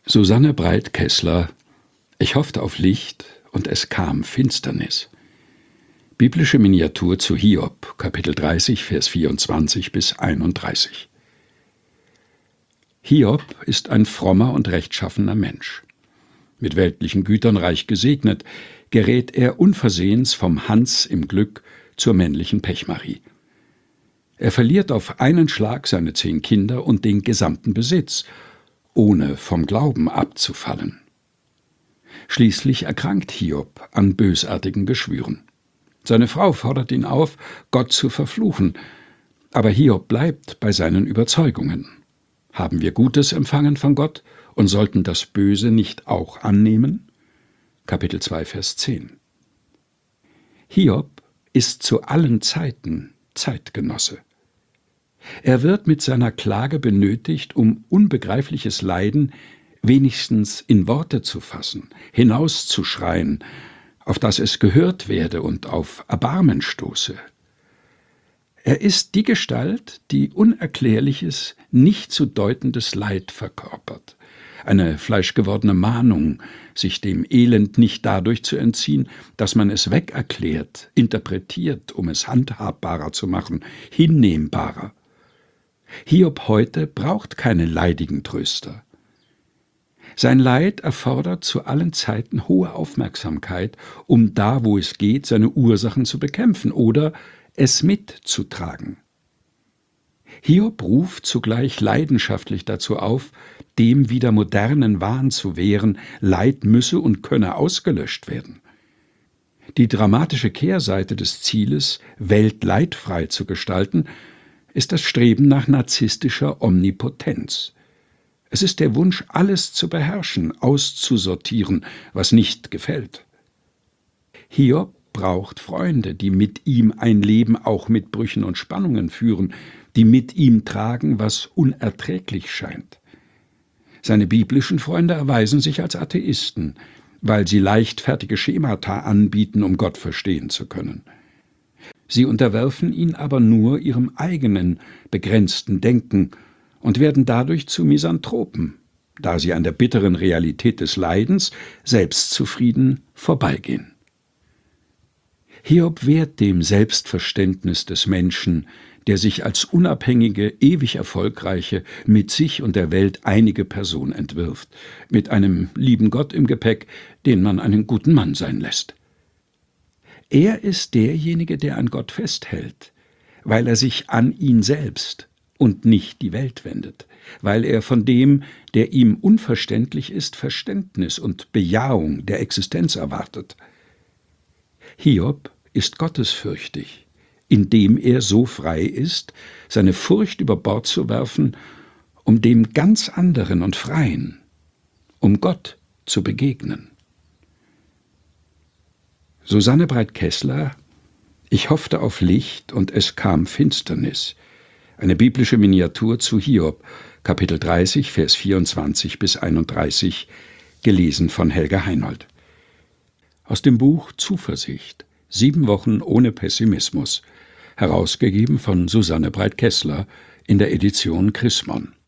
Susanne Breit-Kessler: Ich hoffte auf Licht, und es kam Finsternis. Biblische Miniatur zu Hiob, Kapitel 30, Vers 24 bis 31. Hiob ist ein frommer und rechtschaffener Mensch. Mit weltlichen Gütern reich gesegnet, gerät er unversehens vom Hans im Glück zur männlichen Pechmarie. Er verliert auf einen Schlag seine 10 Kinder und den gesamten Besitz, ohne vom Glauben abzufallen. Schließlich erkrankt Hiob an bösartigen Geschwüren. Seine Frau fordert ihn auf, Gott zu verfluchen, aber Hiob bleibt bei seinen Überzeugungen. Haben wir Gutes empfangen von Gott und sollten das Böse nicht auch annehmen? Kapitel 2, Vers 10. Hiob ist zu allen Zeiten Zeitgenosse. Er wird mit seiner Klage benötigt, um unbegreifliches Leiden wenigstens in Worte zu fassen, hinauszuschreien, auf das es gehört werde und auf Erbarmen stoße. Er ist die Gestalt, die Unerklärliches, nicht zu deutendes Leid verkörpert, eine fleischgewordene Mahnung, sich dem Elend nicht dadurch zu entziehen, dass man es wegerklärt, interpretiert, um es handhabbarer zu machen, hinnehmbarer. Hiob heute braucht keine leidigen Tröster. Sein Leid erfordert zu allen Zeiten hohe Aufmerksamkeit, um da, wo es geht, seine Ursachen zu bekämpfen oder es mitzutragen. Hiob ruft zugleich leidenschaftlich dazu auf, dem wieder modernen Wahn zu wehren, Leid müsse und könne ausgelöscht werden. Die dramatische Kehrseite des Zieles, Welt leidfrei zu gestalten, ist das Streben nach narzisstischer Omnipotenz. Es ist der Wunsch, alles zu beherrschen, auszusortieren, was nicht gefällt. Hiob braucht Freunde, die mit ihm ein Leben auch mit Brüchen und Spannungen führen, die mit ihm tragen, was unerträglich scheint. Seine biblischen Freunde erweisen sich als Atheisten, weil sie leichtfertige Schemata anbieten, um Gott verstehen zu können. Sie unterwerfen ihn aber nur ihrem eigenen, begrenzten Denken und werden dadurch zu Misanthropen, da sie an der bitteren Realität des Leidens selbstzufrieden vorbeigehen. Hiob wehrt dem Selbstverständnis des Menschen, der sich als unabhängige, ewig erfolgreiche, mit sich und der Welt einige Person entwirft, mit einem lieben Gott im Gepäck, den man einen guten Mann sein lässt. Er ist derjenige, der an Gott festhält, weil er sich an ihn selbst und nicht die Welt wendet, weil er von dem, der ihm unverständlich ist, Verständnis und Bejahung der Existenz erwartet. Hiob ist gottesfürchtig, indem er so frei ist, seine Furcht über Bord zu werfen, um dem ganz anderen und Freien, um Gott zu begegnen. Susanne Breit-Kessler: Ich hoffte auf Licht, und es kam Finsternis. Eine biblische Miniatur zu Hiob, Kapitel 30, Vers 24 bis 31, gelesen von Helga Heinold. Aus dem Buch Zuversicht, 7 Wochen ohne Pessimismus, herausgegeben von Susanne Breit-Kessler in der Edition Chrismon.